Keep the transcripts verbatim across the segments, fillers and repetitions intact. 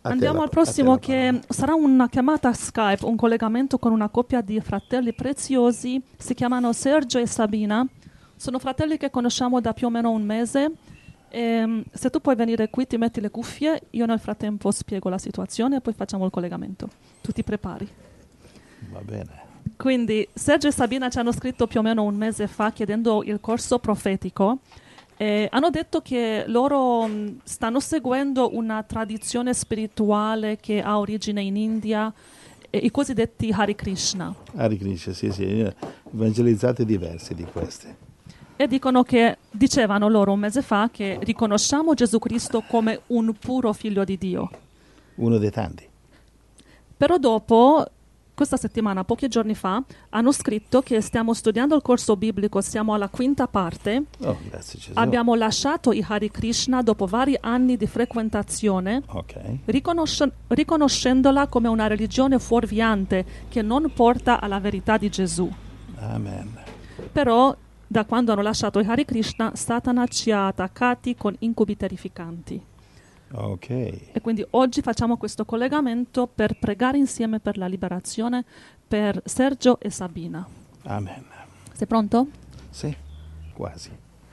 Andiamo la, al prossimo che parola. sarà una chiamata Skype, un collegamento con una coppia di fratelli preziosi, si chiamano Sergio e Sabina, sono fratelli che conosciamo da più o meno un mese. E, se tu puoi venire qui, ti metti le cuffie, io nel frattempo spiego la situazione e poi facciamo il collegamento. Tu ti prepari. Va bene. Quindi Sergio e Sabina ci hanno scritto più o meno un mese fa chiedendo il corso profetico. Eh, hanno detto che loro mh, stanno seguendo una tradizione spirituale che ha origine in India, eh, i cosiddetti Hare Krishna. Hare Krishna, sì, sì, evangelizzate diversi di questi. E dicono che, dicevano loro un mese fa, che riconosciamo Gesù Cristo come un puro figlio di Dio. Uno dei tanti. Però dopo, questa settimana, pochi giorni fa, hanno scritto che stiamo studiando il corso biblico, siamo alla quinta parte. Oh, grazie Gesù. Abbiamo lasciato i Hare Krishna dopo vari anni di frequentazione, Ok. riconosce- riconoscendola come una religione fuorviante che non porta alla verità di Gesù. Amen. Però, da quando hanno lasciato i Hare Krishna, Satana ci ha attaccati con incubi terrificanti. Ok. E quindi oggi facciamo questo collegamento per pregare insieme per la liberazione per Sergio e Sabina. Amen. Sei pronto? Sì, quasi.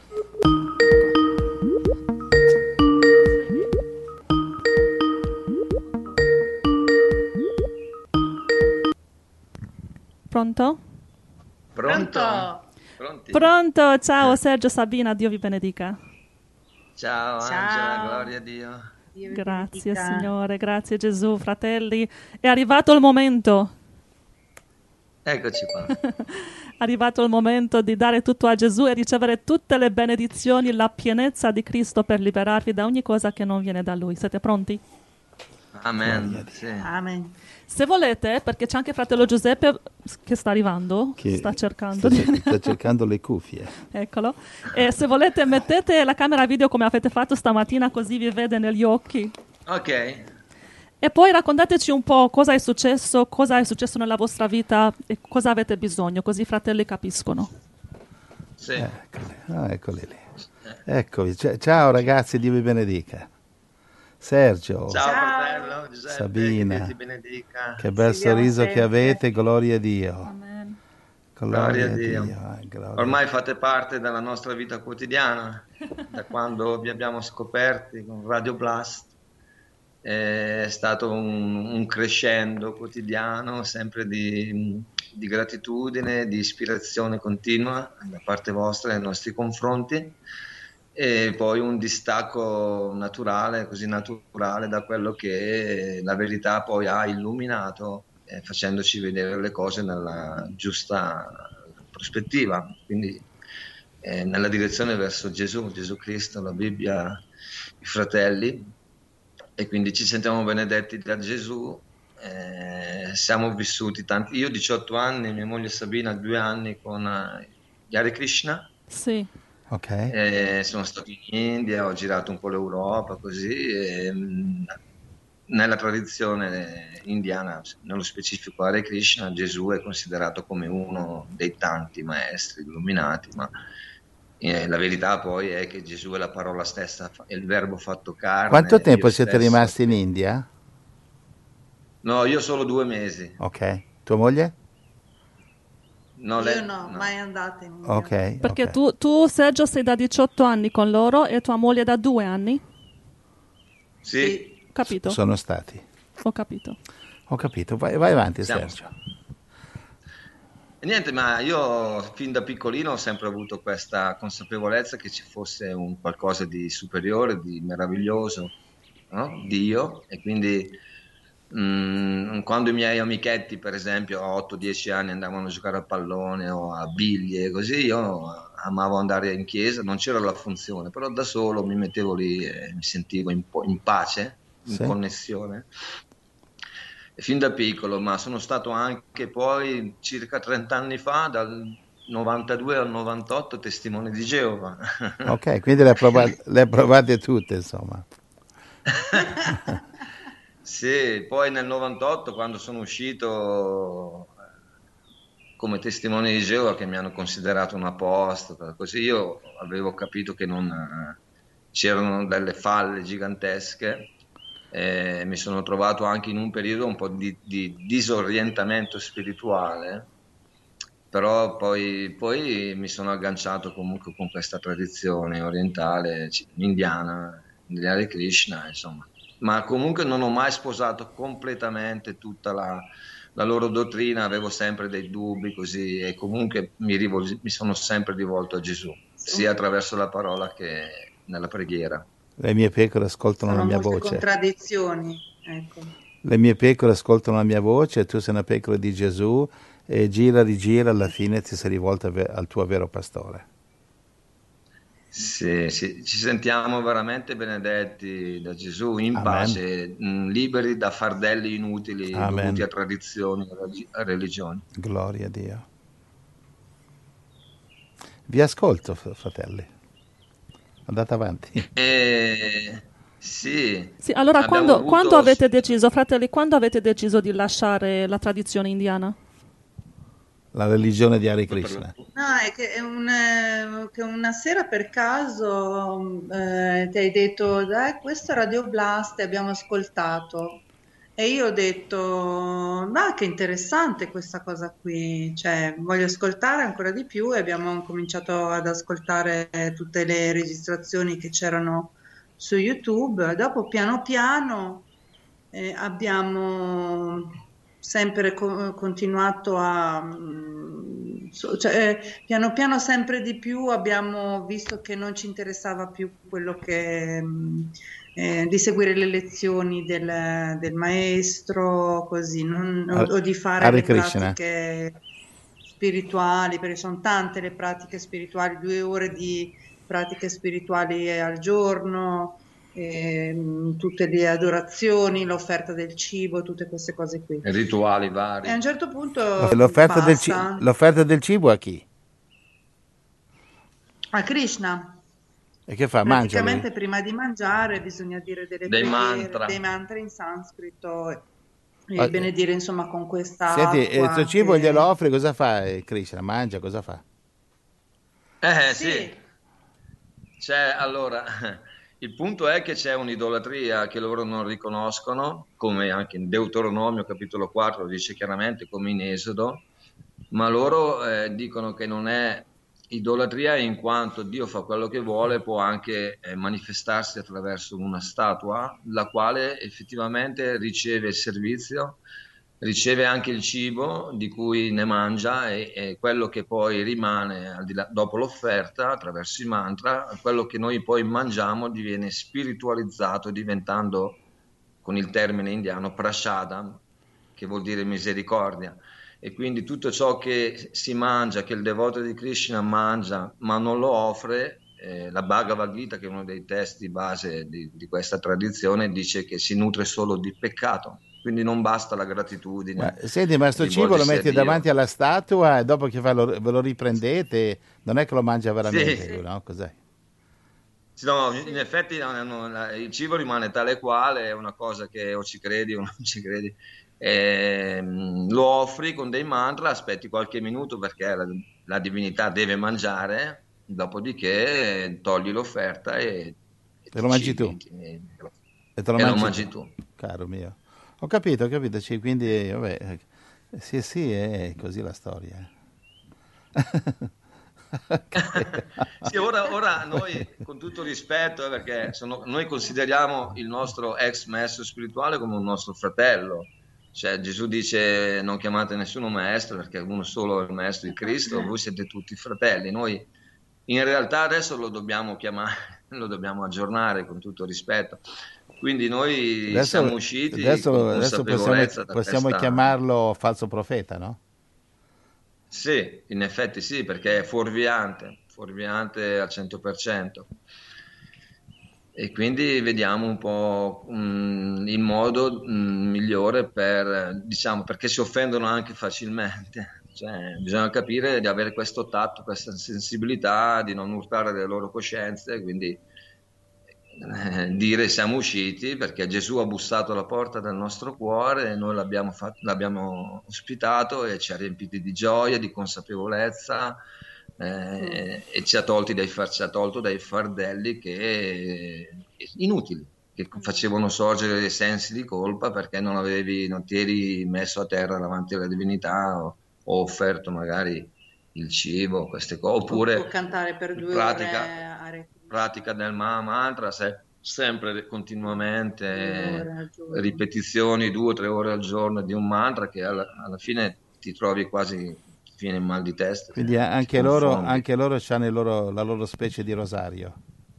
Pronto? Pronto? Pronti? Pronto, ciao Sergio, Sabina, Dio vi benedica. Ciao, Ciao. Angela, gloria a Dio. Dio vi Grazie benedica. Signore, grazie Gesù, fratelli. È arrivato il momento, Eccoci qua. è arrivato il momento di dare tutto a Gesù e ricevere tutte le benedizioni, la pienezza di Cristo per liberarvi da ogni cosa che non viene da Lui. Siete pronti? Amen. Sì. Amen. Se volete, perché c'è anche fratello Giuseppe che sta arrivando, Che sta cercando sta, di... sta cercando le cuffie. Eccolo. E se volete mettete la camera video come avete fatto stamattina così vi vede negli occhi. Ok. E poi raccontateci un po' cosa è successo, cosa è successo nella vostra vita e cosa avete bisogno, così i fratelli capiscono. Sì. Eccoli, ah, eccoli lì. Eccovi. C- ciao ragazzi, Dio vi benedica. Sergio, Ciao, Ciao. fratello Giuseppe, Sabina. che Dio ti benedica. che bel Ci vediamo sorriso che sempre. avete, gloria a Dio. Amen. Gloria Gloria a Dio. eh, gloria. Ormai fate parte della nostra vita quotidiana, da quando vi abbiamo scoperti con Radio Blast. È stato un, un crescendo quotidiano, sempre di, di gratitudine, di ispirazione continua da parte vostra nei nostri confronti. E poi un distacco naturale, così naturale da quello che la verità poi ha illuminato, eh, facendoci vedere le cose nella giusta prospettiva, quindi eh, nella direzione verso Gesù, Gesù Cristo, la Bibbia, i fratelli, e quindi ci sentiamo benedetti da Gesù. Eh, siamo vissuti tanti, io ho diciotto anni, mia moglie Sabina due anni con eh, gli Hare Krishna. Sì. Ok. Eh, sono stato in India, ho girato un po' l'Europa, così, e, mh, nella tradizione indiana, nello specifico Hare Krishna, Gesù è considerato come uno dei tanti maestri illuminati, ma eh, la verità poi è che Gesù è la parola stessa, fa- è il verbo fatto carne. Quanto tempo Dio siete stesso. rimasti in India? No, io solo due mesi. Ok. Tua moglie? No, Io lei- no, no. mai andata in India. Ok. Perché ok. tu, tu, Sergio, sei da diciotto anni con loro e tua moglie da due anni? Sì, Ho capito, Sono stati. ho capito. Ho capito. Vai, vai avanti, Siamo- Sergio. E niente, ma io fin da piccolino ho sempre avuto questa consapevolezza che ci fosse un qualcosa di superiore, di meraviglioso, no? Dio, e quindi mm, quando i miei amichetti, per esempio, a otto dieci anni andavano a giocare a pallone o a biglie, così io amavo andare in chiesa, non c'era la funzione, però da solo mi mettevo lì e mi sentivo in, po- in pace, in Sì. connessione. E fin da piccolo, ma sono stato anche poi circa trenta anni fa, dal novantadue al novantotto, testimone di Geova. Ok, quindi le ha provate, le ha provate tutte, insomma. Sì, poi nel novantotto, quando sono uscito eh, come testimone di Geova, che mi hanno considerato un apostolo, così io avevo capito che non eh, c'erano delle falle gigantesche. eh, mi sono trovato anche in un periodo un po' di, di disorientamento spirituale, però poi, poi mi sono agganciato comunque con questa tradizione orientale, c- indiana, di Hare Krishna, insomma. Ma comunque non ho mai sposato completamente tutta la, la loro dottrina, avevo sempre dei dubbi così e comunque mi, rivol- mi sono sempre rivolto a Gesù, sia attraverso la parola che nella preghiera. Le mie pecore ascoltano la Sono mia molte voce. contraddizioni, ecco. Le mie pecore ascoltano la mia voce, tu sei una pecora di Gesù e gira rigira, alla fine ti sei rivolta ve- al tuo vero pastore. Sì, sì, ci sentiamo veramente benedetti da Gesù, in Amen. pace, mh, liberi da fardelli inutili dovuti Amen. a tradizioni e religi- a religioni. Gloria a Dio. Vi ascolto, f- fratelli. Andate avanti. E sì, Sì, allora abbiamo quando, quando avuto. avete deciso, fratelli, quando avete deciso di lasciare la tradizione indiana? La religione di Hare Per la- Krishna. No, è che, è un, eh, che una sera per caso eh, ti hai detto, dai, questo è Radio Blast e abbiamo ascoltato. E io ho detto, ma che interessante questa cosa qui, cioè voglio ascoltare ancora di più e abbiamo cominciato ad ascoltare tutte le registrazioni che c'erano su YouTube. Dopo piano piano eh, abbiamo sempre co- continuato a, mm, so- cioè, eh, piano piano sempre di più abbiamo visto che non ci interessava più quello che, mm, eh, di seguire le lezioni del, del maestro, così, non- o, Hare o di fare Hare le Krishna. pratiche spirituali, perché sono tante le pratiche spirituali, due ore di pratiche spirituali al giorno, ehm, tutte le adorazioni, l'offerta del cibo, tutte queste cose qui. Rituali E a un vari. certo punto L'offerta del, ci- basta. l'offerta del cibo a chi? A Krishna, E che fa? Mangia lui? praticamente prima di mangiare bisogna dire delle Dei preghiere, mantra. dei mantra in sanscrito e Ah, eh, benedire insomma con questa Senti, e il tuo acqua cibo glielo che... offri, cosa fa eh, Krishna? Mangia, cosa fa? Eh sì, Sì, c'è allora, il punto è che c'è un'idolatria che loro non riconoscono, come anche in Deuteronomio capitolo quattro dice chiaramente, come in Esodo, ma loro eh, dicono che non è idolatria in quanto Dio fa quello che vuole, può anche eh, manifestarsi attraverso una statua, la quale effettivamente riceve il servizio, riceve anche il cibo di cui ne mangia e, e quello che poi rimane al di là, dopo l'offerta attraverso i mantra, quello che noi poi mangiamo diviene spiritualizzato diventando, con il termine indiano, prashadam, che vuol dire misericordia. E quindi tutto ciò che si mangia, che il devoto di Krishna mangia, ma non lo offre, eh, la Bhagavad Gita, che è uno dei testi base di, di questa tradizione, dice che si nutre solo di peccato. Quindi non basta la Ma, gratitudine senti, ma sto cibo lo rivolgersi a metti Dio. davanti alla statua e dopo che fa lo- ve lo riprendete, non è che lo mangia Sì, veramente, no? Cos'è? sì, no, in effetti no, no, la- il cibo rimane tale quale, è una cosa che o ci credi o non ci credi. Ehm, lo offri con dei mantra, aspetti qualche minuto perché la, la divinità deve mangiare, dopodiché togli l'offerta e, e Te ti lo mangi tu cibi e, e te lo e lo mangi tu, mangi tu. caro mio. Ho capito, ho capito, sì, quindi, vabbè, eh, sì, sì, è così la storia. eh. Ok. Sì, ora, ora noi, con tutto rispetto, eh, perché sono- noi consideriamo il nostro ex maestro spirituale come un nostro fratello. Cioè, Gesù dice non chiamate nessuno maestro perché uno solo è il maestro di Cristo, voi siete tutti fratelli. Noi in realtà adesso lo dobbiamo chiamare, lo dobbiamo aggiornare con tutto rispetto. Quindi noi Adesso, siamo usciti con adesso, adesso possiamo, consapevolezza da possiamo questa. chiamarlo falso profeta, no? Sì, in effetti sì, perché è fuorviante, fuorviante al cento per cento. E quindi vediamo un po' mh, il modo mh, migliore per, diciamo, perché si offendono anche facilmente. Cioè, bisogna capire di avere questo tatto, questa sensibilità, di non urtare le loro coscienze, quindi eh, dire siamo usciti perché Gesù ha bussato alla porta del nostro cuore e noi l'abbiamo, fatto, l'abbiamo ospitato e ci ha riempiti di gioia, di consapevolezza eh, e ci ha, tolti dai, far- ci ha tolto dai fardelli che, inutili, che facevano sorgere dei sensi di colpa perché non avevi, non ti eri messo a terra davanti alla divinità o, o offerto magari il cibo, queste cose, O, o oppure cantare per due ore pratica, Hare Krishna, pratica del ma- mantra, se- sempre due continuamente, ore al giorno. ripetizioni due o tre ore al giorno di un mantra che alla, alla fine ti trovi quasi, ti viene il mal di testa, ti, Quindi a- ti anche loro, confondi. anche loro hanno il loro- la loro specie di rosario.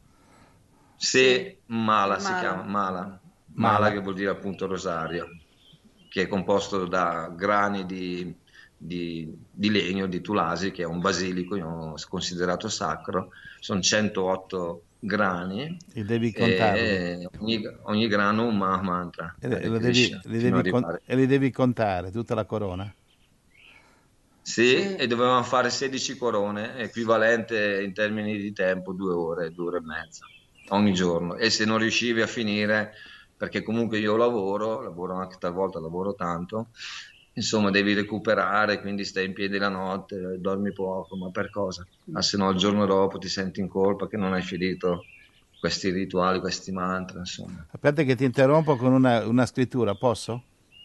Se Sì, mala il si chiama, mala. mala, mala Mala. che vuol dire appunto rosario, che è composto da grani di, di- di legno, di tulasi, che è un basilico io- considerato sacro, sono centootto grani E devi contarli. e ogni, ogni grano un Maha Mantra, E, le- Hare lo devi, Krishna, li fino ad devi con- arrivare. e li devi contare, tutta la corona. Sì, Sì. e dovevamo fare sedici corone, equivalente in termini di tempo due ore, due ore e mezza ogni giorno. E se non riuscivi a finire, perché comunque io lavoro, lavoro anche talvolta, lavoro tanto, insomma devi recuperare, quindi stai in piedi la notte, dormi poco, ma per cosa? Ma se no il giorno dopo ti senti in colpa che non hai finito questi rituali, questi mantra, insomma. Aspetta che ti interrompo con una, una scrittura, posso?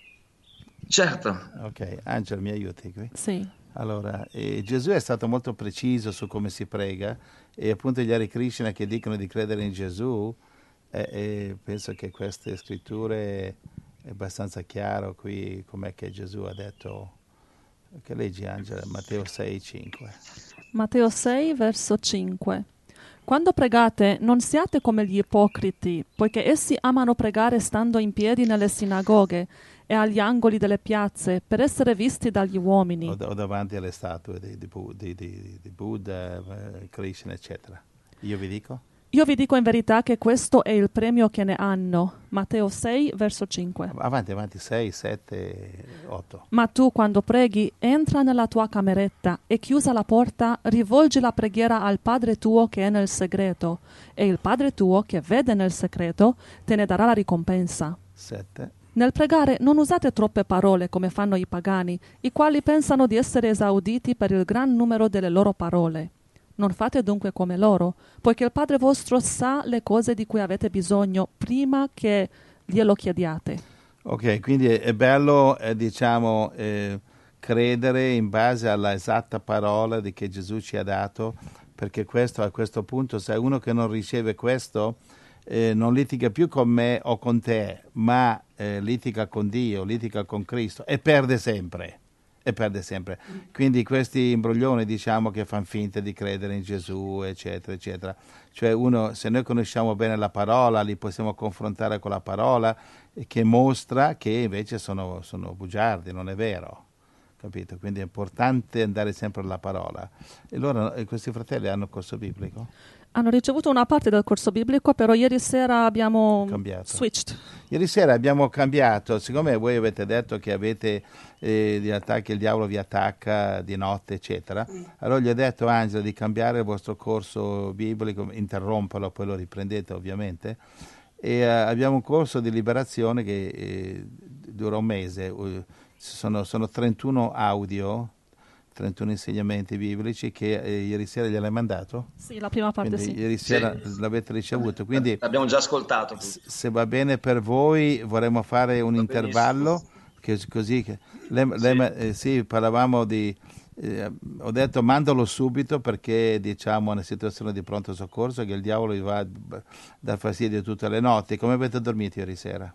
Certo, Ok, Angelo, mi aiuti qui. Sì. Allora, eh, Gesù è stato molto preciso su come si prega e appunto gli Hare Krishna che dicono di credere in Gesù, eh, eh, penso che queste scritture è abbastanza chiaro qui com'è che Gesù ha detto, che leggi Angela, Matteo sei, cinque. Matteo sei, verso cinque. Quando pregate, non siate come gli ipocriti, poiché essi amano pregare stando in piedi nelle sinagoghe e agli angoli delle piazze, per essere visti dagli uomini. O, o davanti alle statue di, di, Bu- di, di, di Buddha, eh, Krishna, eccetera. Io vi dico? Io vi dico in verità che questo è il premio che ne hanno. Matteo sei, verso cinque. Avanti, avanti, sei, sette, otto. Ma tu, quando preghi, entra nella tua cameretta e chiusa la porta, rivolgi la preghiera al Padre tuo che è nel segreto, e il Padre tuo che vede nel segreto te ne darà la ricompensa. sette. Nel pregare non usate troppe parole come fanno i pagani, i quali pensano di essere esauditi per il gran numero delle loro parole. Non fate dunque come loro, poiché il Padre vostro sa le cose di cui avete bisogno prima che glielo chiediate. Ok, quindi è, è bello, eh, diciamo, eh, credere in base alla esatta parola di che Gesù ci ha dato, perché questo a questo punto, se uno che non riceve questo, eh, non litiga più con me o con te, ma eh, litiga con Dio, litiga con Cristo e perde sempre. E perde sempre. Quindi questi imbroglioni, diciamo, che fanno finta di credere in Gesù, eccetera, eccetera. Cioè uno, se noi conosciamo bene la parola, li possiamo confrontare con la parola che mostra che invece sono, sono bugiardi, non è vero. Capito? Quindi è importante andare sempre alla parola. E loro, e questi fratelli hanno corso biblico? Hanno ricevuto una parte del corso biblico, però ieri sera abbiamo Cambiato. switched. Ieri sera abbiamo cambiato, siccome voi avete detto che avete eh, gli attacchi, il diavolo vi attacca di notte, eccetera, allora gli ho detto a Angela di cambiare il vostro corso biblico, interromperlo, poi lo riprendete ovviamente, e eh, abbiamo un corso di liberazione che eh, dura un mese, uh, sono, sono trentuno audio, trentuno insegnamenti biblici che eh, ieri sera gliel'hai mandato? Sì, la prima parte Quindi sì. ieri sera Sì. l'avete ricevuto, quindi l'abbiamo già ascoltato s- tutto. se va bene per voi vorremmo fare un Va intervallo, che, così che lei, lei Sì. ma- eh, sì, parlavamo di eh, ho detto mandalo subito perché diciamo è una situazione di pronto soccorso che il diavolo gli va a b- dar fastidio tutte le notti. Come avete dormito ieri sera?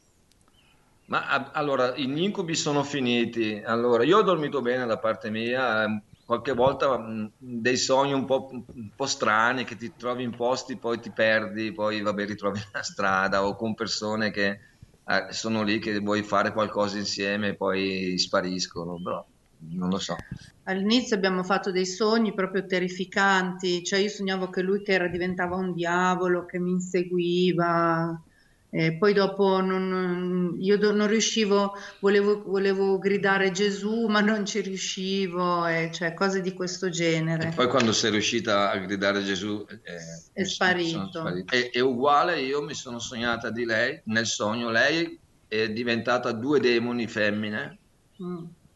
Ma a- allora, gli incubi sono finiti. Allora, io ho dormito bene da parte mia, ehm, qualche volta mh, dei sogni un po', un po' strani che ti trovi in posti, poi ti perdi, poi vabbè, ritrovi la strada o con persone che eh, sono lì che vuoi fare qualcosa insieme e poi spariscono, però non lo so. All'inizio abbiamo fatto dei sogni proprio terrificanti, cioè io sognavo che lui che era, diventava un diavolo, che mi inseguiva, e poi dopo non, non- io do- non riuscivo, volevo, volevo gridare Gesù, ma non ci riuscivo, e cioè cose di questo E genere. poi quando sei riuscita a gridare Gesù, eh, È mi sono, sono sparito. sparito. E, e uguale, io mi sono sognata di lei nel sogno. Lei è diventata due demoni femmine Mm.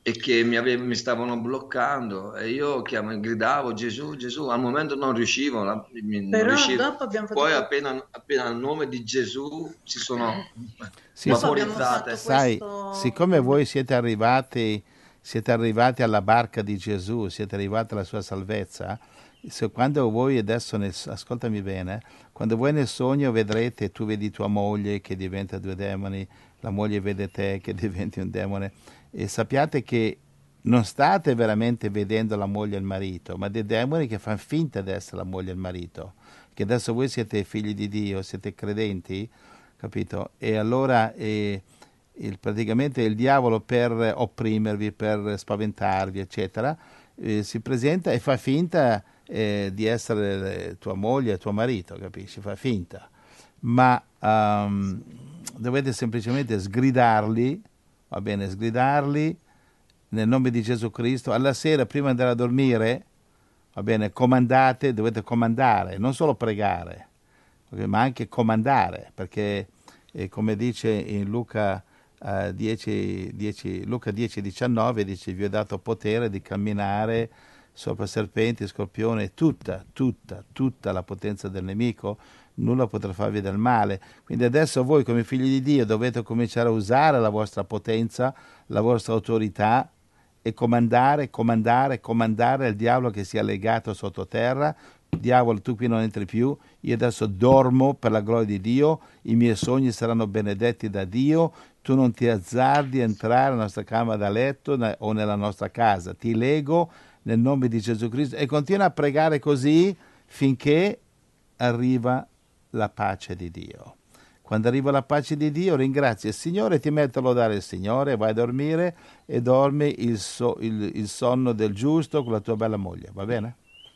e che mi, ave- mi stavano bloccando e io chiamo, gridavo Gesù, Gesù, al momento non riuscivo, la- mi- non Però riuscivo. dopo abbiamo fatto Poi que- appena, appena il nome di Gesù si sono Sì, dopo sa- abbiamo vaporizzate. fatto sai, questo. siccome voi siete arrivati, siete arrivati alla barca di Gesù, siete arrivati alla sua salvezza, se quando voi adesso, nel, ascoltami bene, quando voi nel sogno vedrete, tu vedi tua moglie che diventa due demoni, la moglie vede te che diventi un demone, e sappiate che non state veramente vedendo la moglie e il marito, ma dei demoni che fanno finta di essere la moglie e il marito, che adesso voi siete figli di Dio, siete credenti, capito? E allora eh, il, praticamente il diavolo per opprimervi, per spaventarvi, eccetera, eh, si presenta e fa finta eh, di essere tua moglie e tuo marito, capisci? Fa finta. Ma um, dovete semplicemente sgridarli, va bene, sgridarli nel nome di Gesù Cristo. Alla sera, prima di andare a dormire, va bene, comandate, dovete comandare, non solo pregare, ma anche comandare, perché eh, come dice in Luca, uh, dieci, dieci, Luca dieci diciannove, dice vi ho dato potere di camminare sopra serpenti, scorpioni, tutta, tutta, tutta la potenza del nemico, nulla potrà farvi del male. Quindi adesso voi come figli di Dio dovete cominciare a usare la vostra potenza, la vostra autorità e comandare, comandare, comandare il diavolo che sia legato sottoterra. Diavolo, tu qui non entri più, io adesso dormo per la gloria di Dio, i miei sogni saranno benedetti da Dio, tu non ti azzardi a entrare nella nostra camera da letto o nella nostra casa, ti lego nel nome di Gesù Cristo, e continua a pregare così finché arriva la pace di Dio. Quando arriva la pace di Dio, ringrazia il Signore, ti metti a lodare il Signore, vai a dormire e dormi il, so, il, il sonno del giusto con la tua bella moglie, va bene?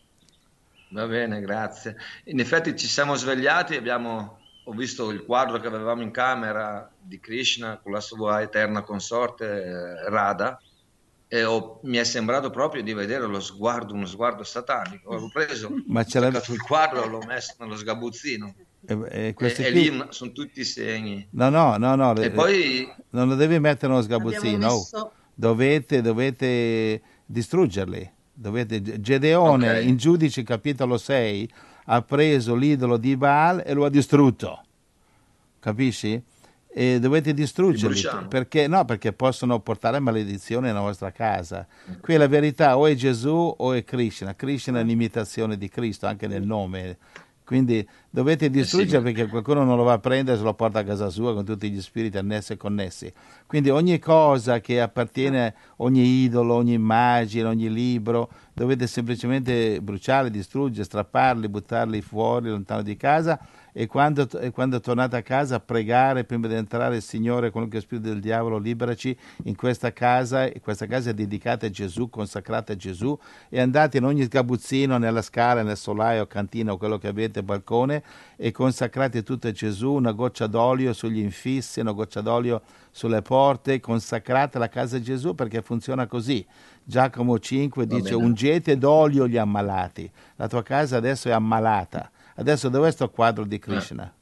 Va bene, grazie. In effetti ci siamo svegliati, abbiamo, ho visto il quadro che avevamo in camera di Krishna con la sua eterna consorte eh, Radha, e ho- mi è sembrato proprio di vedere lo sguardo, uno sguardo satanico. Ho preso, ho Ma ce l'ha... staccato il quadro e l'ho messo nello sgabuzzino. E, e, E, questi e qui... lì sono tutti i segni. No, no, no, no, E le- poi, non lo devi mettere nello Abbiamo sgabuzzino, oh. messo. dovete, dovete distruggerli. Dovete... Gedeone, ok, in Giudici capitolo sei, ha preso l'idolo di Baal e lo ha distrutto, capisci? E dovete li distruggerli bruciamo. perché, no, perché possono portare maledizione nella vostra casa. Qui la verità o è Gesù o è Krishna. Krishna è un'imitazione di Cristo anche nel nome. Quindi dovete Eh sì, distruggere ma perché qualcuno non lo va a prendere e se lo porta a casa sua con tutti gli spiriti annessi e connessi. Quindi ogni cosa che appartiene, ogni idolo, ogni immagine, ogni libro, dovete semplicemente bruciarli, distruggere, strapparli, buttarli fuori, lontano di casa, e quando, e quando tornate a casa pregare prima di entrare: Signore, qualunque spirito del diavolo liberaci in questa casa, e questa casa è dedicata a Gesù, consacrata a Gesù, e andate in ogni sgabuzzino, nella scala, nel solaio, cantina o quello che avete, balcone, e consacrate tutto a Gesù, una goccia d'olio sugli infissi, una goccia d'olio sulle porte, consacrate la casa a Gesù, perché funziona così. Giacomo cinque va dice: bene. ungete d'olio gli ammalati. La tua casa adesso è ammalata. Adesso dov'è sto quadro di Eh, Krishna?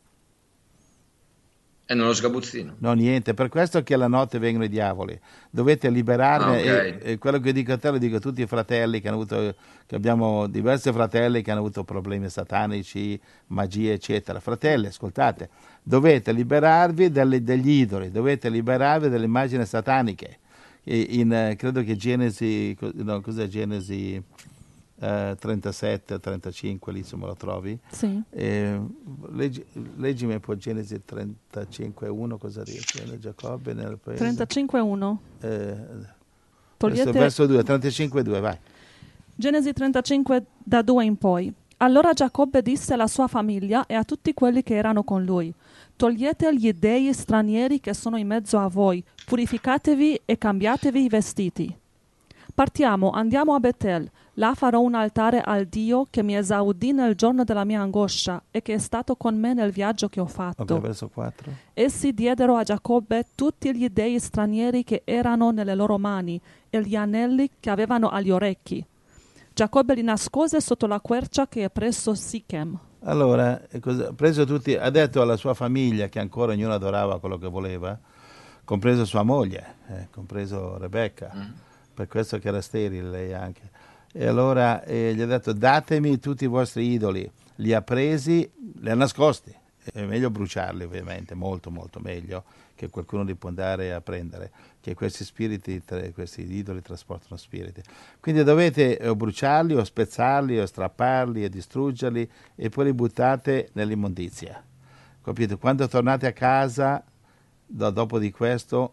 è nello sgabuzzino. No, niente, per questo che alla notte vengono i diavoli. Dovete Ah, liberarne, e, ok. e quello che dico a te lo dico a tutti i fratelli che hanno avuto, che abbiamo diversi fratelli che hanno avuto problemi satanici, magie, eccetera. Fratelli, ascoltate, dovete liberarvi dalle- degli idoli, dovete liberarvi dalle immagini sataniche. E In, eh, credo che Genesi, co- no, cos'è Genesi eh, trentasette, trentacinque, lì insomma lo trovi. Sì. Eh, leggi, leggimi un po' Genesi trentacinque uno, cosa dice? Giacobbe nel paese. trentacinque uno. Eh, questo Togliete è verso due, trentacinque due, vai. Genesi trentacinque da due in poi. Allora Giacobbe disse alla sua famiglia e a tutti quelli che erano con lui: togliete gli dei stranieri che sono in mezzo a voi, purificatevi e cambiatevi i vestiti. Partiamo, andiamo a Betel. Là farò un altare al Dio che mi esaudì nel giorno della mia angoscia e che è stato con me nel viaggio che ho fatto. Ok, verso quattro. Essi diedero a Giacobbe tutti gli dei stranieri che erano nelle loro mani e gli anelli che avevano agli orecchi. Giacobbe li nascose sotto la quercia che è presso Sichem. Allora, eh, cosa- ha preso tutti, ha detto alla sua famiglia che ancora ognuno adorava quello che voleva, compreso sua moglie, eh, compreso Rebecca. Mm. per questo che era sterile lei anche. E allora eh, gli ha detto: datemi tutti i vostri idoli. Li ha presi, li ha nascosti. È meglio bruciarli, ovviamente, molto molto meglio, che qualcuno li può andare a prendere, che questi spiriti, questi idoli trasportano spiriti. Quindi dovete o bruciarli o spezzarli o strapparli e distruggerli e poi li buttate nell'immondizia. Capito? Quando tornate a casa, da, dopo di questo,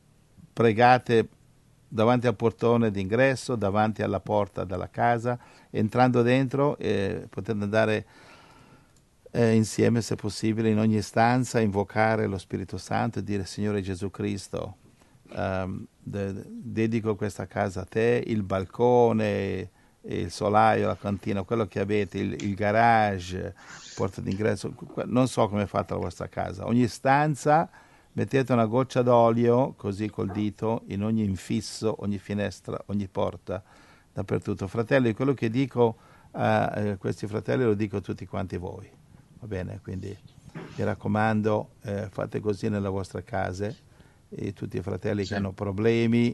pregate davanti al portone d'ingresso, davanti alla porta della casa, entrando dentro eh, potete andare eh, insieme, se possibile, in ogni stanza, invocare lo Spirito Santo e dire: Signore Gesù Cristo, um, de- dedico questa casa a te, il balcone, il solaio, la cantina, quello che avete, il, il garage, porta d'ingresso, non so come è fatta la vostra casa. Ogni stanza mettete una goccia d'olio, così col dito, in ogni infisso, ogni finestra, ogni porta, dappertutto. Fratelli, quello che dico a eh, questi fratelli lo dico a tutti quanti voi, va bene? Quindi mi raccomando, eh, fate così nelle vostre case, e tutti i fratelli sì. che hanno problemi,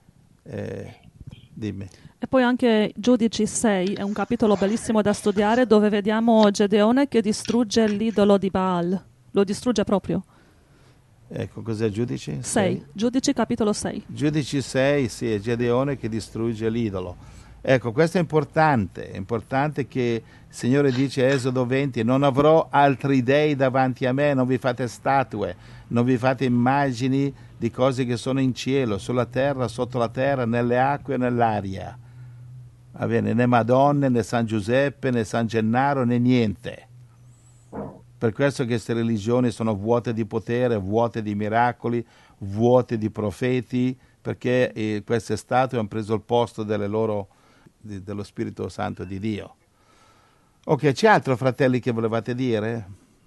eh, dimmi. E poi anche Giudici sei è un capitolo bellissimo da studiare, dove vediamo Gedeone che distrugge l'idolo di Baal, lo distrugge proprio. Ecco, cos'è Giudici? sei. Giudici capitolo sei. Giudici sei, sì, è Gedeone che distrugge l'idolo. Ecco, questo è importante, è importante che il Signore dice, Esodo venti, non avrò altri dei davanti a me, non vi fate statue, non vi fate immagini di cose che sono in cielo, sulla terra, sotto la terra, nelle acque e nell'aria. Va bene, né Madonne, né San Giuseppe, né San Gennaro, né niente. Per questo che queste religioni sono vuote di potere, vuote di miracoli, vuote di profeti, perché eh, queste statue hanno preso il posto delle loro, di, dello Spirito Santo di Dio. Ok, c'è altro, fratelli, che volevate dire?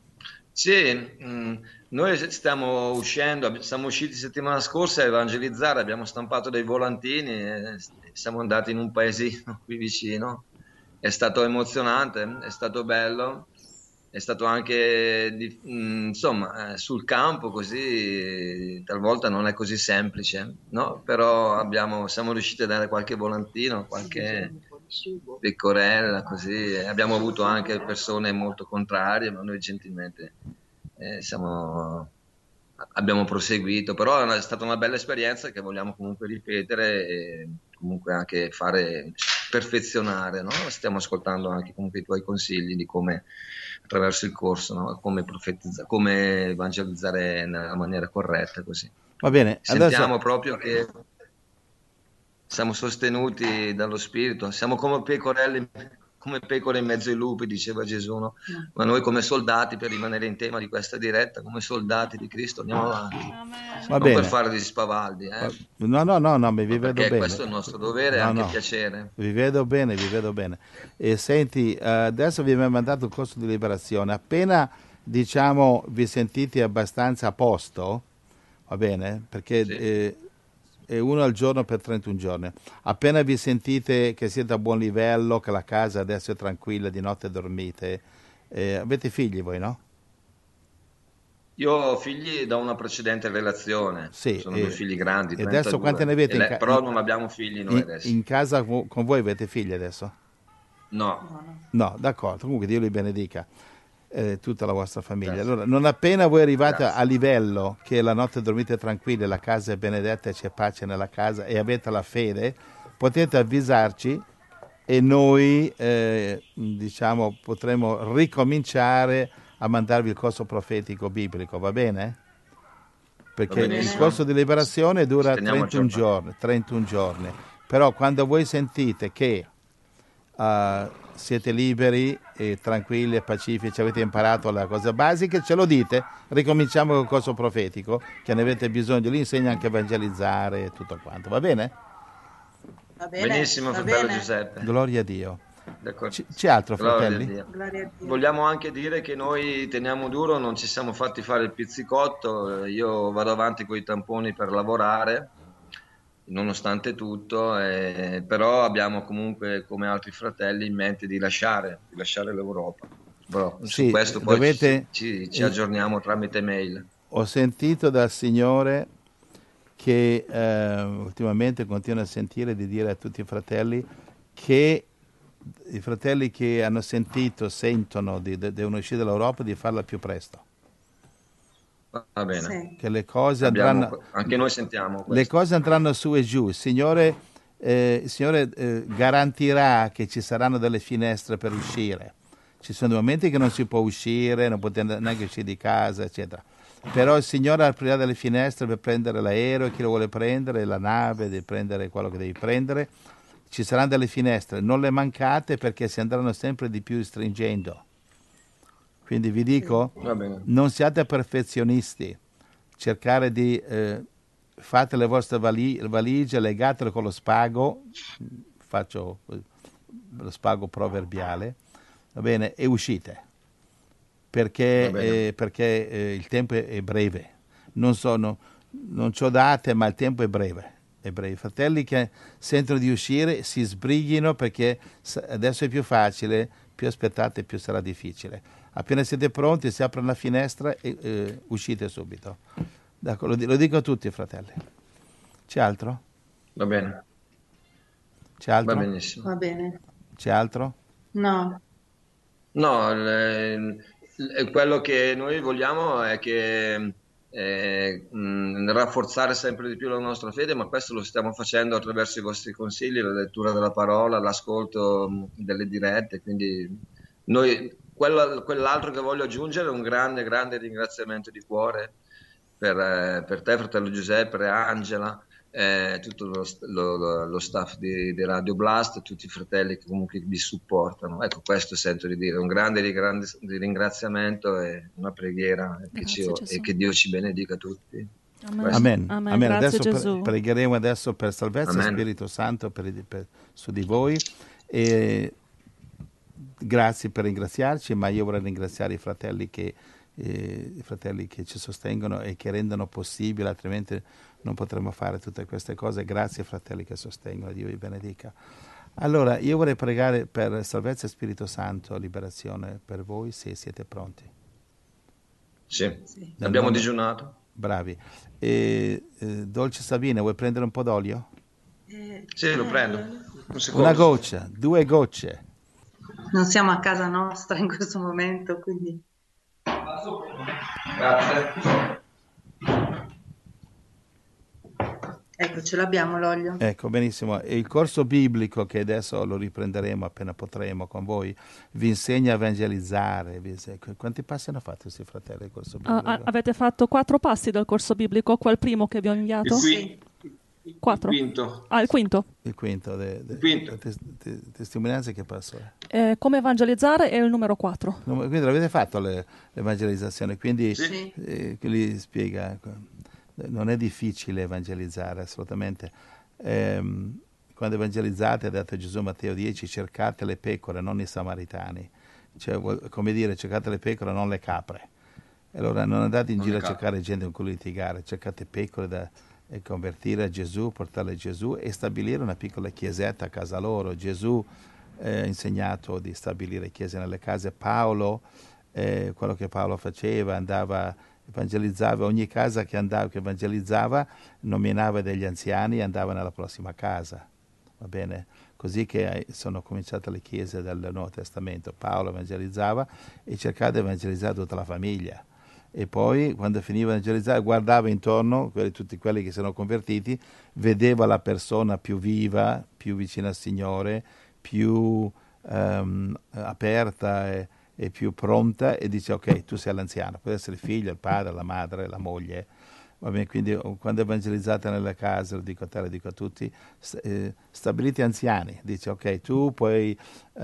Sì, mh, noi stiamo uscendo, siamo usciti settimana scorsa a evangelizzare, abbiamo stampato dei volantini e siamo andati in un paesino qui vicino. È stato emozionante, è stato bello. È stato anche, mh, insomma, eh, sul campo così, talvolta non è così semplice, no? Però abbiamo, siamo riusciti a dare qualche volantino, qualche pecorella, così. Abbiamo avuto anche persone molto contrarie, ma noi gentilmente eh, siamo, abbiamo proseguito. Però è stata una bella esperienza che vogliamo comunque ripetere e comunque anche fare, perfezionare, no? Stiamo ascoltando anche comunque i tuoi consigli di come attraverso il corso, no? come profetizzare, come evangelizzare nella maniera corretta, così. Va bene, sentiamo adesso... proprio che siamo sostenuti dallo Spirito, siamo come pecorelle, come pecore in mezzo ai lupi, diceva Gesù, no? Ma noi come soldati, per rimanere in tema di questa diretta, come soldati di Cristo andiamo avanti. Va non bene. Per fare degli spavaldi, eh? No, no, no, no, mi vi vedo Perché bene. questo è il nostro dovere e no, anche no. piacere. Vi vedo bene, vi vedo bene. E senti, adesso vi abbiamo mandato il corso di liberazione. Appena, diciamo, vi sentite abbastanza a posto, va bene? Perché sì. eh, è uno al giorno per trentuno giorni. Appena vi sentite che siete a buon livello, che la casa adesso è tranquilla, di notte dormite, eh, avete figli voi, no? Io ho figli da una precedente relazione, sì, sono e, due figli grandi, e adesso quante ne avete? lei, in ca- però in, non abbiamo figli noi in, adesso. In casa con voi avete figli adesso? No. No, d'accordo, comunque Dio li benedica, eh, tutta la vostra famiglia. Grazie. Allora, non appena voi arrivate Grazie. a livello che la notte dormite tranquilli, la casa è benedetta e c'è pace nella casa e avete la fede, potete avvisarci e noi eh, diciamo potremo ricominciare a mandarvi il corso profetico biblico, va bene? Perché il corso di liberazione dura trentuno giorni, trentuno giorni, però quando voi sentite che uh, siete liberi e tranquilli e pacifici, avete imparato le cose basiche, ce lo dite, ricominciamo col corso profetico, che ne avete bisogno, lì insegna anche a evangelizzare e tutto quanto, va bene? Va bene, benissimo, va fratello bene. Giuseppe. Gloria a Dio. C- c'è altro, fratelli? Dio. Dio. Vogliamo anche dire che noi teniamo duro, non ci siamo fatti fare il pizzicotto, io vado avanti con i tamponi per lavorare, nonostante tutto, eh, però abbiamo comunque come altri fratelli in mente di lasciare, di lasciare l'Europa. Però, sì, su questo poi dovete, ci, ci, ci aggiorniamo tramite mail. Ho sentito dal Signore che eh, ultimamente continuo a sentire di dire a tutti i fratelli che i fratelli che hanno sentito, sentono di, de, devono uscire dall'Europa, di farla più presto. Va bene. Sì. Che le cose Abbiamo, andranno, anche noi sentiamo le questo. cose andranno su e giù. Il Signore, eh, il Signore eh, garantirà che ci saranno delle finestre per uscire. Ci sono dei momenti che non si può uscire, non potete neanche uscire di casa, eccetera. Però il Signore aprirà delle finestre per prendere l'aereo, chi lo vuole prendere, la nave, devi prendere quello che devi prendere. Ci saranno delle finestre, non le mancate perché si andranno sempre di più stringendo. Quindi vi dico, Va bene. non siate perfezionisti, cercare di eh, fate le vostre vali- valigie, legatele con lo spago, faccio lo spago proverbiale, va bene, e uscite, perché, Va bene. eh, perché eh, il tempo è, è breve. Non sono, non c'ho date, ma il tempo è breve. È breve. I fratelli che sentono di uscire si sbrighino perché adesso è più facile, più aspettate più sarà difficile. Appena siete pronti, si apre la finestra e eh, uscite subito. Ecco, lo, lo dico a tutti, fratelli. C'è altro? Va bene. C'è altro? Va benissimo. Va bene. C'è altro? No. No, il- il- quello che noi vogliamo è che eh, mh, rafforzare sempre di più la nostra fede, ma questo lo stiamo facendo attraverso i vostri consigli, la lettura della parola, l'ascolto mh, delle dirette. Quindi noi, quello- quell'altro che voglio aggiungere è un grande, grande ringraziamento di cuore per, eh, per te, fratello Giuseppe, per Angela, eh, tutto lo, lo- lo- lo staff di, di Radio Blast, tutti i fratelli che comunque vi supportano. Ecco, questo sento di dire, un grande rigrande- di ringraziamento e una preghiera che ci- Grazie, Gesù. e che Dio ci benedica tutti. Amen. Questo. Amen. Amen. Amen. Grazie, Adesso pre- Gesù. pregheremo adesso per salvezza, Amen. Spirito Santo per, per- su di voi. E grazie per ringraziarci, ma io vorrei ringraziare i fratelli che, eh, i fratelli che ci sostengono e che rendono possibile, altrimenti non potremmo fare tutte queste cose. Grazie fratelli che sostengono, Dio vi benedica. Allora, io vorrei pregare per salvezza e Spirito Santo, liberazione per voi, se siete pronti. Sì. Sì. Nel Abbiamo nome- digiunato. Bravi. E, eh, Dolce Sabina, vuoi prendere un po' d'olio? Eh, Sì, lo eh, prendo. Un secondo. Una goccia, due gocce. Non siamo a casa nostra in questo momento, quindi Grazie. ecco, ce l'abbiamo l'olio. Ecco, benissimo. E il corso biblico, che adesso lo riprenderemo appena potremo con voi, vi insegna a evangelizzare. Vi insegna- Quanti passi hanno fatto questi fratelli il corso Ah, biblico? ah, avete fatto quattro passi del corso biblico, quel primo che vi ho inviato? Il, qui- il Quattro. quinto. Ah, il quinto. Il quinto. De, de, Il quinto. de- tes- te- testimonianze che passo è? Eh, come evangelizzare è il numero quattro. No, ma quindi l'avete fatto le- l'evangelizzazione, quindi Sì. eh, che li spiega, ecco, non è difficile evangelizzare assolutamente. Ehm, quando evangelizzate, ha detto Gesù Matteo dieci, cercate le pecore, non i samaritani. Cioè, vuol- come dire, cercate le pecore, non le capre. E allora non andate in Non giro a le capre. cercare gente con cui litigare, cercate pecore da e convertire a Gesù, portarle a Gesù e stabilire una piccola chiesetta a casa loro. Gesù eh, ha insegnato di stabilire chiese nelle case. Paolo, eh, quello che Paolo faceva, andava, evangelizzava, ogni casa che andava, che evangelizzava, nominava degli anziani e andava nella prossima casa. Va bene? Così che eh, sono cominciate le chiese del Nuovo Testamento. Paolo evangelizzava e cercava di evangelizzare tutta la famiglia. E poi, quando finiva di evangelizzare, guardava intorno, quelli, tutti quelli che si erano convertiti, vedeva la persona più viva, più vicina al Signore, più ehm, aperta e, e più pronta, e dice: ok, tu sei l'anziano, può essere il figlio, il padre, la madre, la moglie. Va bene, quindi quando evangelizzate nelle case, lo dico a te, lo dico a tutti, st- eh, stabilite anziani. Dice: ok, tu puoi...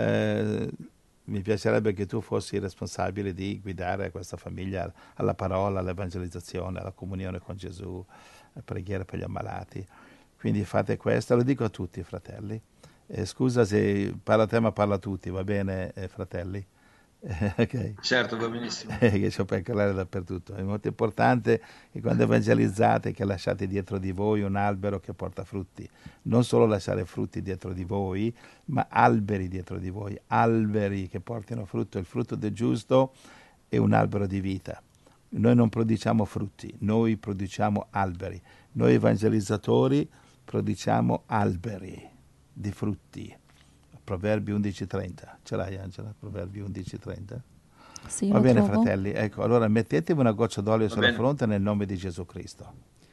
Eh, mi piacerebbe che tu fossi responsabile di guidare questa famiglia alla parola, all'evangelizzazione, alla comunione con Gesù, a preghiera per gli ammalati. Quindi fate questo, lo dico a tutti, fratelli. Eh, scusa se parla a te, ma parla a tutti, va bene, eh, fratelli? Eh, ok. Certo, va benissimo. Eh, che c'ho per parlare dappertutto. È molto importante che quando evangelizzate che lasciate dietro di voi un albero che porta frutti. Non solo lasciare frutti dietro di voi, ma alberi dietro di voi, alberi che portino frutto. Il frutto del giusto è un albero di vita. Noi non produciamo frutti, noi produciamo alberi. Noi evangelizzatori produciamo alberi di frutti. Proverbi undici trenta. Ce l'hai, Angela? Proverbi undici trenta? Sì, Va lo bene, trovo. fratelli. Ecco, allora mettetevi una goccia d'olio Va sulla bene. fronte nel nome di Gesù Cristo.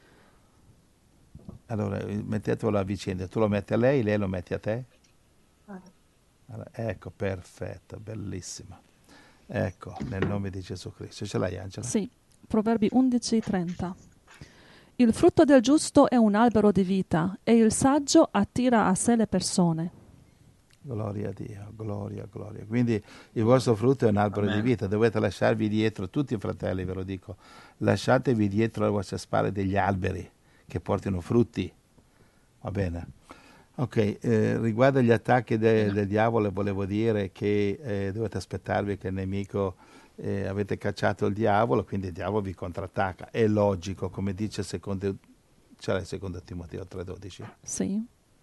Allora, mettetelo a vicenda. Tu lo metti a lei, lei lo metti a te. Allora, ecco, perfetto, bellissima. Ecco, nel nome di Gesù Cristo. Ce l'hai, Angela? Sì, Proverbi undici trenta. Il frutto del giusto è un albero di vita e il saggio attira a sé le persone. Gloria a Dio, gloria, gloria. Quindi il vostro frutto è un albero Amen. di vita. Dovete lasciarvi dietro, tutti i fratelli ve lo dico, lasciatevi dietro alle vostre spalle degli alberi che portino frutti. Va bene? Ok, eh, riguardo agli attacchi de- del diavolo volevo dire che eh, dovete aspettarvi che il nemico, eh, avete cacciato il diavolo, quindi il diavolo vi contrattacca. È logico, come dice secondo, c'era il secondo Timoteo tre dodici. Sì.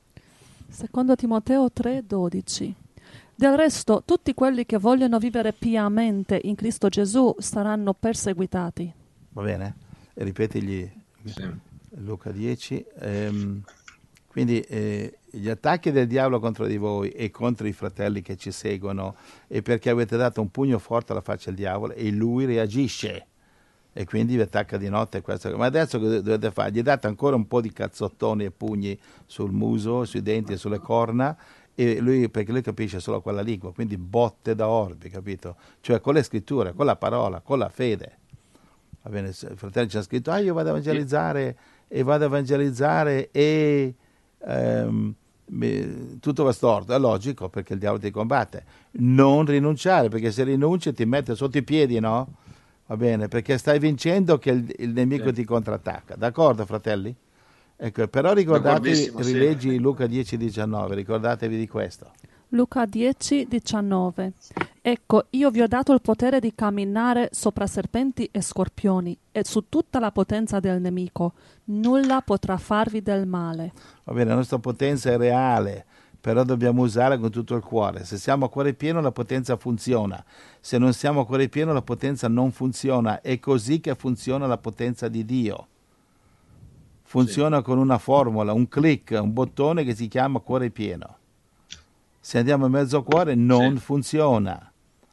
Secondo Timoteo tre dodici. Del resto, tutti quelli che vogliono vivere piamente in Cristo Gesù saranno perseguitati. Va bene? E ripetigli Sì. Luca dieci. ehm, quindi eh, gli attacchi del diavolo contro di voi e contro i fratelli che ci seguono è perché avete dato un pugno forte alla faccia del diavolo e lui reagisce e quindi vi attacca di notte. Questo. Ma adesso cosa dovete fare? Gli date ancora un po' di cazzottoni e pugni sul muso, sui denti e sulle corna, e lui, perché lui capisce solo quella lingua, quindi botte da orbi, capito? Cioè con le scritture, con la parola, con la fede. Va bene, il fratello ci ha scritto, ah, io vado a evangelizzare e vado a evangelizzare e ehm, mi- tutto va storto. È logico, perché il diavolo ti combatte. Non rinunciare, perché se rinunci ti mette sotto i piedi, no? Va bene, perché stai vincendo che il, il nemico Sì. ti contrattacca. D'accordo, fratelli? Ecco, però ricordatevi, D'accordissimo, sì. rileggi Luca dieci diciannove, ricordatevi di questo. Luca dieci diciannove. Ecco, io vi ho dato il potere di camminare sopra serpenti e scorpioni e su tutta la potenza del nemico. Nulla potrà farvi del male. Va bene, la nostra potenza è reale, però dobbiamo usarla con tutto il cuore. Se siamo a cuore pieno la potenza funziona, se non siamo a cuore pieno la potenza non funziona. È così che funziona la potenza di Dio. Funziona con una formula, un click, un bottone che si chiama cuore pieno. Se andiamo a mezzo cuore non Sì. funziona.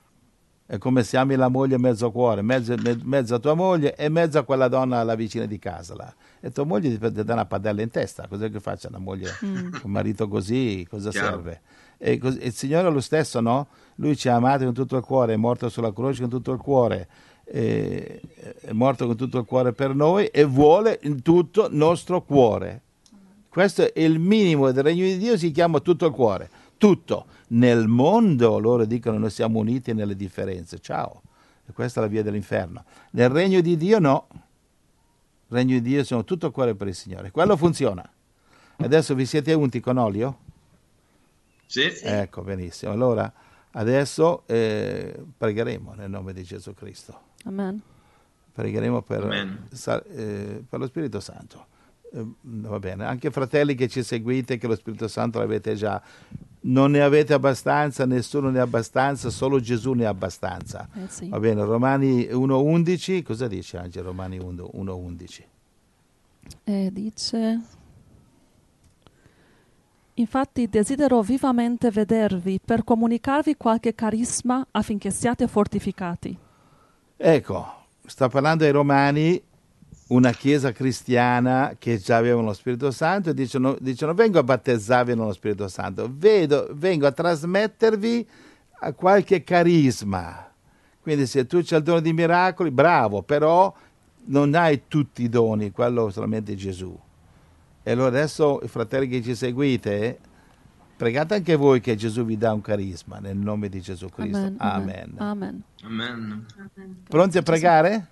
È come se ami la moglie a mezzo cuore, mezzo, me- mezzo a tua moglie e mezzo a quella donna, la vicina di casa là. E tua moglie ti ti dà una padella in testa. Cos'è che faccia una moglie, un marito così? Cosa Chiaro. serve? E cos- e il Signore è lo stesso, no? Lui ci ha amati con tutto il cuore, è morto sulla croce con tutto il cuore, è, è morto con tutto il cuore per noi e vuole in tutto il nostro cuore. Questo è il minimo del regno di Dio, si chiama tutto il cuore. Tutto. Nel mondo loro dicono noi siamo uniti nelle differenze. Ciao. E questa è la via dell'inferno. Nel regno di Dio no. Nel regno di Dio siamo tutto il cuore per il Signore. Quello funziona. Adesso vi siete unti con olio? Sì. Ecco, benissimo. Allora, adesso eh, pregheremo nel nome di Gesù Cristo. Amen. Pregheremo per, Amen. sa- eh, per lo Spirito Santo. Eh, va bene, anche fratelli che ci seguite, che lo Spirito Santo l'avete già, non ne avete abbastanza, nessuno ne ha abbastanza, solo Gesù ne ha abbastanza. Eh sì. Va bene, Romani uno undici, cosa dice Angelo? Romani uno undici. E dice: infatti desidero vivamente vedervi per comunicarvi qualche carisma affinché siate fortificati. Ecco, sta parlando ai Romani, una chiesa cristiana che già aveva lo Spirito Santo, e dicono, dicono vengo a battezzarvi nello Spirito Santo, vedo, vengo a trasmettervi a qualche carisma. Quindi se tu c'hai il dono di miracoli, bravo, però non hai tutti i doni, quello solamente Gesù. E allora adesso, i fratelli che ci seguite, pregate anche voi che Gesù vi dà un carisma, nel nome di Gesù Cristo. Amen. Amen. Amen. Amen. Pronti a pregare?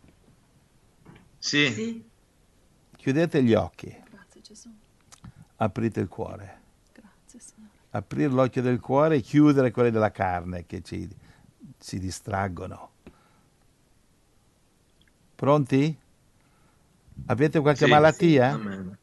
Sì. Sì. Chiudete gli occhi, Grazie Gesù. aprite il cuore. Grazie Signore. Aprire l'occhio del cuore e chiudere quelli della carne che ci, ci distraggono. Pronti? Avete qualche Sì. malattia? Amen.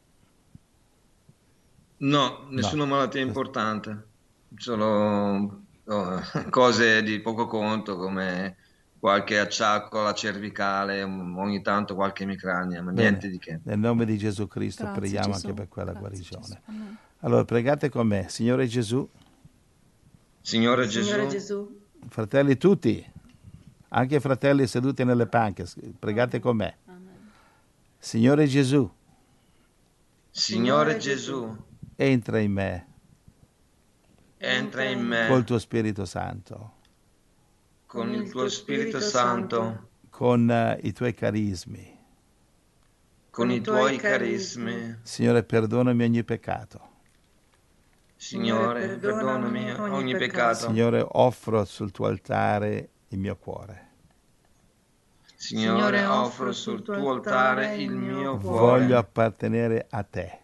No, nessuna malattia importante, solo oh, cose di poco conto come qualche acciacco alla cervicale, ogni tanto qualche emicrania, ma Bene. niente di che. Nel nome di Gesù Cristo Grazie, preghiamo Gesù. anche per quella Grazie, guarigione. Gesù. Amen. Allora pregate con me. Signore Gesù, Signore Signore Gesù, Gesù, fratelli tutti, anche fratelli seduti nelle panche, pregate con me. Amen. Signore Gesù, Signore Gesù, entra in me entra in col me tuo Spirito Santo, con il tuo Spirito Santo, con eh, i tuoi carismi. con i tuoi carismi. Signore, perdonami ogni peccato. Signore, perdonami ogni peccato. Signore, offro sul tuo altare il mio cuore. Signore, offro sul tuo altare il mio Voglio cuore. appartenere a te,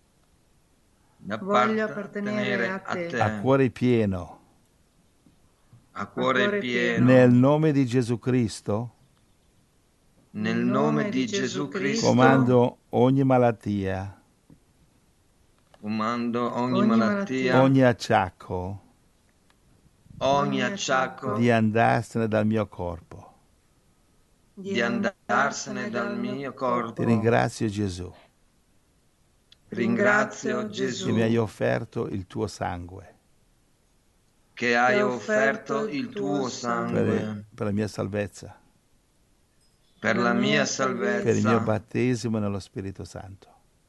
Voglio appartenere a te, a cuore pieno. a cuore pieno. Nel nome di Gesù Cristo, Nel nome di Gesù Cristo, comando ogni malattia, comando ogni Ogni malattia, ogni acciacco ogni acciacco di andarsene dal mio corpo. di andarsene dal mio corpo. Ti ringrazio Gesù Ringrazio che Gesù mi hai offerto il tuo sangue che hai offerto il tuo sangue per, per la mia salvezza, per la mia per il mio salvezza, battesimo nello Spirito Santo.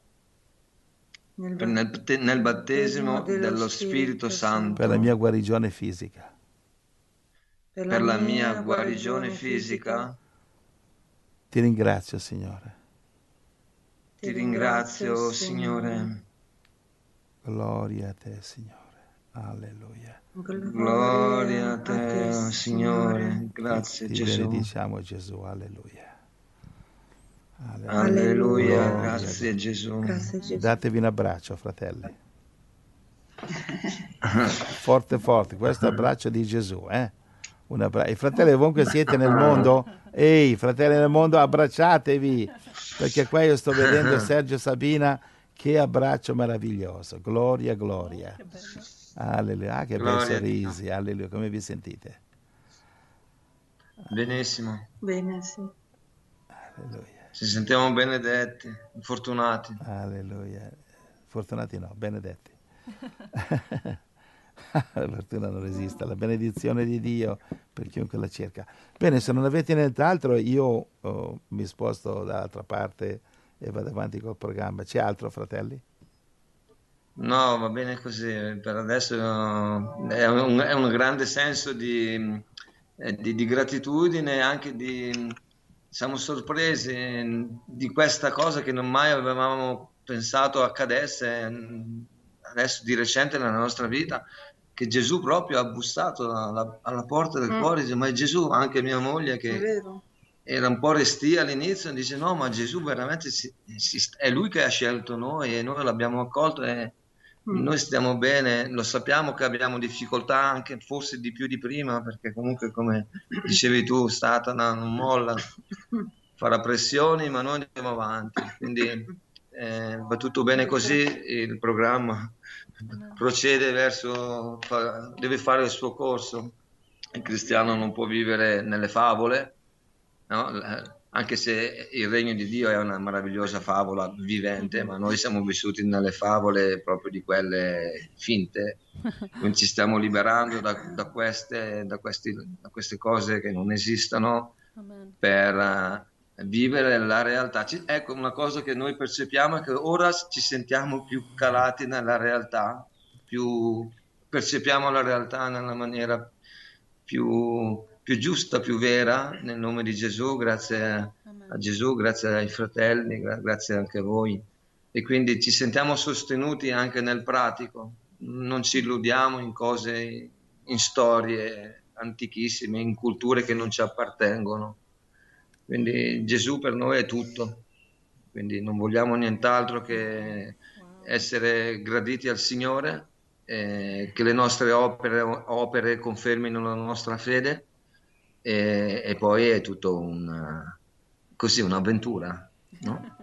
per nel, nel battesimo dello Spirito Santo, Per la mia guarigione fisica. per la mia guarigione fisica. Ti ringrazio, Signore. Ti ringrazio, Signore. Gloria a te, Signore. Alleluia. Gloria a te, Signore. Grazie, Ti Gesù. benediciamo, Gesù. Alleluia. Alleluia. Gloria. Grazie, Gesù. Grazie Gesù. Datevi un abbraccio, fratelli. Forte, forte. Questo è l'abbraccio di Gesù, eh? Un abbra- I fratelli ovunque siete nel mondo, ehi, fratelli nel mondo, abbracciatevi, perché qua io sto vedendo Sergio Sabina, che abbraccio meraviglioso. Gloria, gloria. Alleluia. Ah, che bei Gloria a Dio. sorrisi. Alleluia. Come vi sentite? Benissimo. Bene, sì. Alleluia. Ci sentiamo benedetti, fortunati. Alleluia. Fortunati no, benedetti. La fortuna non resiste, la benedizione di Dio per chiunque la cerca. Bene, se non avete nient'altro, io oh, mi sposto dall'altra parte e vado avanti col programma. C'è altro, fratelli? No, va bene così. Per adesso eh, è un, è un grande senso di, eh, di, di gratitudine, anche di... Siamo sorpresi di questa cosa che non mai avevamo pensato accadesse mm, adesso di recente nella nostra vita, che Gesù proprio ha bussato alla, alla porta del Mm. cuore, dice, ma è Gesù, anche mia moglie È che vero. era un po' restia all'inizio, dice no, ma Gesù veramente si- si- è lui che ha scelto noi e noi l'abbiamo accolto e Mm. noi stiamo bene, lo sappiamo che abbiamo difficoltà anche forse di più di prima, perché comunque come dicevi tu, Satana non molla, farà pressioni, ma noi andiamo avanti. Quindi eh, va tutto bene così, il programma procede verso, fa- deve fare il suo corso. Il cristiano non può vivere nelle favole, no? L- Anche se il regno di Dio è una meravigliosa favola vivente, ma noi siamo vissuti nelle favole proprio di quelle finte. Quindi ci stiamo liberando da, da queste, da, questi, da queste cose che non esistono Amen. per eh, vivere la realtà. Ci- ecco, una cosa che noi percepiamo è che ora ci sentiamo più calati nella realtà, più percepiamo la realtà nella maniera più, più giusta, più vera, nel nome di Gesù, grazie a Gesù, grazie ai fratelli, gra- grazie anche a voi. E quindi ci sentiamo sostenuti anche nel pratico, non ci illudiamo in cose, in storie antichissime, in culture che non ci appartengono. Quindi Gesù per noi è tutto, quindi non vogliamo nient'altro che essere graditi al Signore, eh, che le nostre opere, opere confermino la nostra fede e, e poi è tutto un, così, un'avventura, no?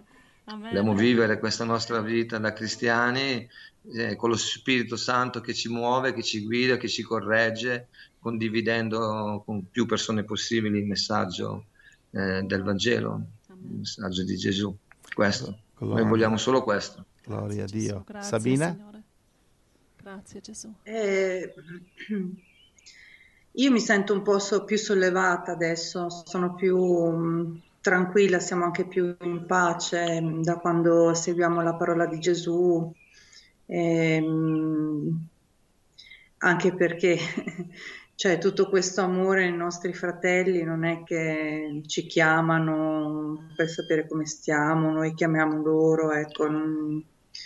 Amen. Vogliamo vivere questa nostra vita da cristiani eh, con lo Spirito Santo che ci muove, che ci guida, che ci corregge, condividendo con più persone possibili il messaggio eh, del Vangelo, Amen. il messaggio di Gesù. Questo. Gloria. Noi vogliamo solo questo. Gloria a Gesù. Dio. Grazie, Sabina? Signore. Grazie Gesù. Eh, io mi sento un po' so- più sollevata adesso, sono più mh, tranquilla, siamo anche più in pace mh, da quando seguiamo la parola di Gesù, ehm, anche perché cioè, tutto questo amore ai nostri fratelli non è che ci chiamano per sapere come stiamo, noi chiamiamo loro, ecco, non-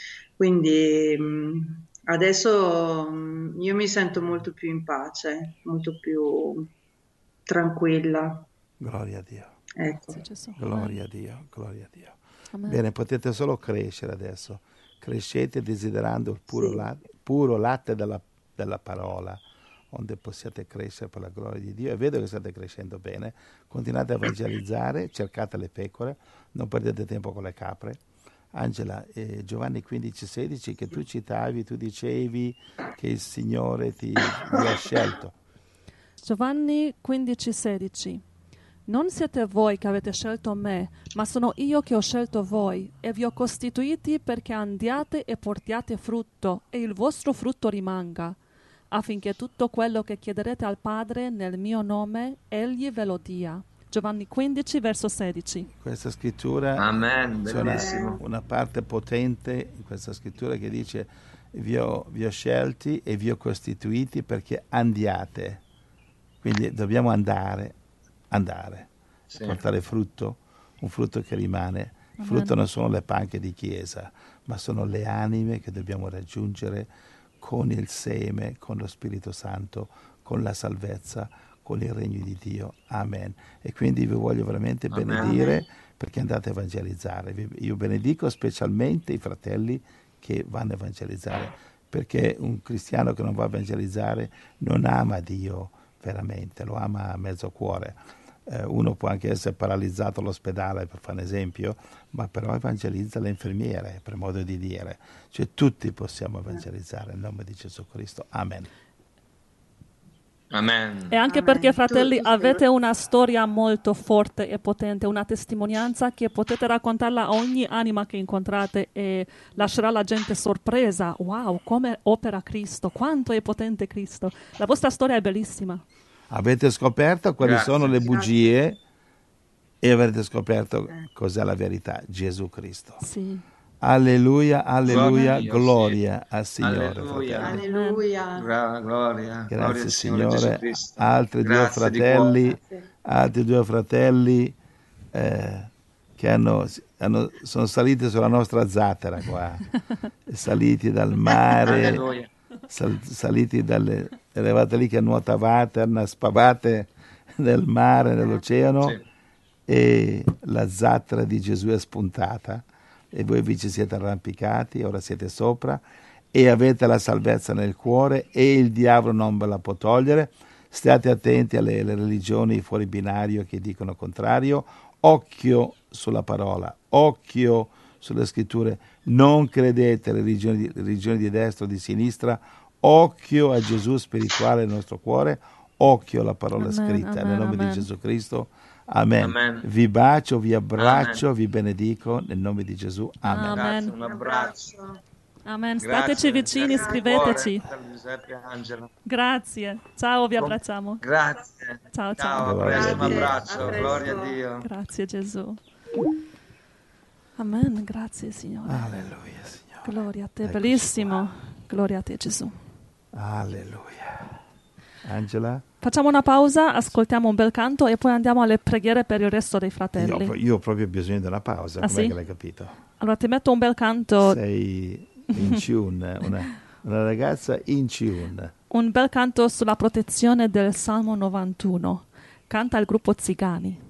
quindi mh, adesso mh, io mi sento molto più in pace, molto più tranquilla, Gloria a Dio. ecco. Grazie Gesù. Gloria a Dio. Gloria a Dio. Amen. Bene, potete solo crescere adesso. Crescete desiderando il puro, Sì. latte, puro latte della, della parola, onde possiate crescere per la gloria di Dio. E vedo che state crescendo bene. Continuate a evangelizzare, cercate le pecore, non perdete tempo con le capre. Angela, eh, Giovanni quindici sedici che tu citavi, tu dicevi che il Signore ti, ti ha scelto. Giovanni quindici sedici. Non siete voi che avete scelto me, ma sono io che ho scelto voi e vi ho costituiti perché andiate e portiate frutto e il vostro frutto rimanga, affinché tutto quello che chiederete al Padre nel mio nome, Egli ve lo dia. Giovanni quindici, verso sedici. Questa scrittura Amen, c'è una, bellissimo. una parte potente in questa scrittura che dice vi ho, vi ho scelti e vi ho costituiti perché andiate. Quindi dobbiamo andare, andare, Sì. portare frutto, un frutto che rimane. Il Amen. frutto non sono le panche di chiesa, ma sono le anime che dobbiamo raggiungere con il seme, con lo Spirito Santo, con la salvezza, con il regno di Dio. Amen. E quindi vi voglio veramente Amen. benedire perché andate a evangelizzare. Vi- Io benedico specialmente i fratelli che vanno a evangelizzare, perché un cristiano che non va a evangelizzare non ama Dio veramente, lo ama a mezzo cuore. Eh, uno può anche essere paralizzato all'ospedale, per fare un esempio, ma però evangelizza le infermiere, per modo di dire. Cioè tutti possiamo evangelizzare nel nome di Gesù Cristo. Amen. Amen. E anche Amen. perché, fratelli, Tu- tu sei- avete una storia molto forte e potente, una testimonianza che potete raccontarla a ogni anima che incontrate e lascerà la gente sorpresa. Wow, come opera Cristo, quanto è potente Cristo. La vostra storia è bellissima. Avete scoperto quali Grazie. sono le Grazie. bugie e avete scoperto cos'è la verità, Gesù Cristo. Sì. Alleluia, alleluia, Gloria a Dio, gloria al Signore, Alleluia. fratelli. Alleluia. Gra- gloria, gloria Grazie al Signore Gesù Signore. Cristo. Altri due Grazie di fratelli, cuore. Grazie. altri due fratelli eh, che hanno, hanno- sono saliti sulla nostra zattera qua, saliti dal mare, Alleluia. sal- saliti dalle, eravate lì che nuotavate, spavate nel mare, nell'oceano, Sì. e la zattera di Gesù è spuntata e voi vi ci siete arrampicati, ora siete sopra e avete la salvezza nel cuore e il diavolo non ve la può togliere. State attenti alle, alle religioni fuori binario che dicono contrario. Occhio sulla parola, occhio sulle scritture. Non credete alle religioni di, religioni di destra o di sinistra. Occhio a Gesù spirituale nel nostro cuore. Occhio alla parola Amen, scritta amen, nel nome amen. di Gesù Cristo. Amen. Amen. Vi bacio, vi abbraccio, Amen. vi benedico nel nome di Gesù. Amen. Amen. Grazie, un Un abbraccio. abbraccio. Amen. Grazie, Stateci vicini, grazie di scriveteci. cuore, Giuseppe e Angela. Grazie. Ciao, vi abbracciamo. Grazie. Ciao, ciao. Ciao, a Gloria presto, a un Dio. abbraccio. A presto. Gloria a Dio. Grazie Gesù. Amen. Grazie Signore. Alleluia, Signore. Gloria a te. Eccoci Bellissimo. Gloria a te Gesù. Alleluia. Angela? Facciamo una pausa, ascoltiamo un bel canto e poi andiamo alle preghiere per il resto dei Io, fratelli. io ho proprio bisogno di una pausa, Ah, com'è sì? che l'hai capito? Allora ti metto un bel canto, Sei in tune, una, una ragazza in tune. un bel canto sulla protezione del Salmo novantuno. Canta il gruppo Zigani.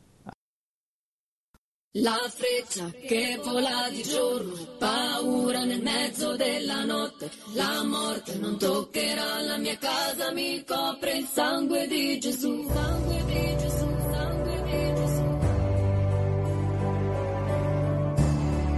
La freccia che vola di giorno, paura nel mezzo della notte, la morte non toccherà la mia casa, mi copre il sangue di Gesù, sangue di Gesù, sangue di Gesù.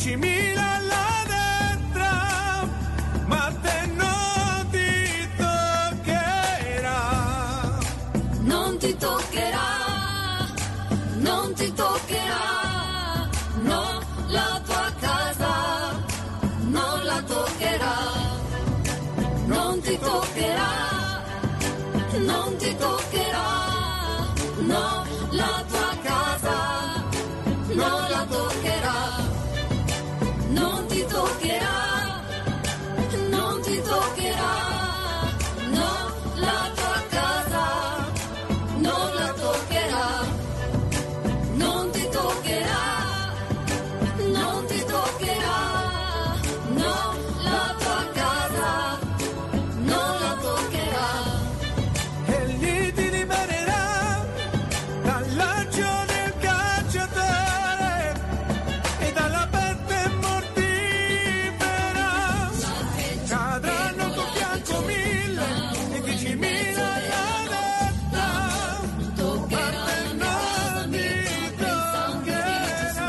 diecimila alla destra, ma a te non ti toccherà. Non ti toccherà, non ti toccherà, no, la tua casa non la toccherà. Non ti toccherà, non ti toccherà, no, la tua casa non la toccherà. Non ti toccherà, non ti toccherà, no, la tua casa non la toccherà. Non ti toccherà, non ti toccherà, no, la tua casa non la toccherà. Egli ti libererà dal laccio del cacciatore e dalla peste mortifera. Cadranno al tuo fianco mille e diecimila alla destra, ma a te non ti toccherà.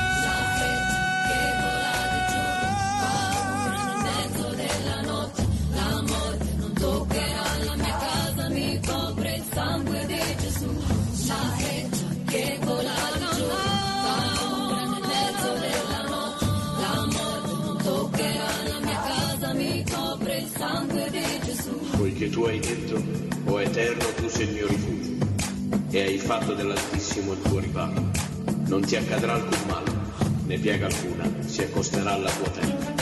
Mezzo della notte, la morte non toccherà la mia casa, mi copre il sangue di Gesù. La freccia che vola di giù, paura nel mezzo della notte, la morte non toccherà la mia casa, mi copre il sangue di Gesù. Poiché tu hai detto, o Eterno, tu sei il mio rifugio, e hai fatto dell'Altissimo il tuo riparo. Non ti accadrà alcun male, né piaga alcuna si accosterà alla tua tenda.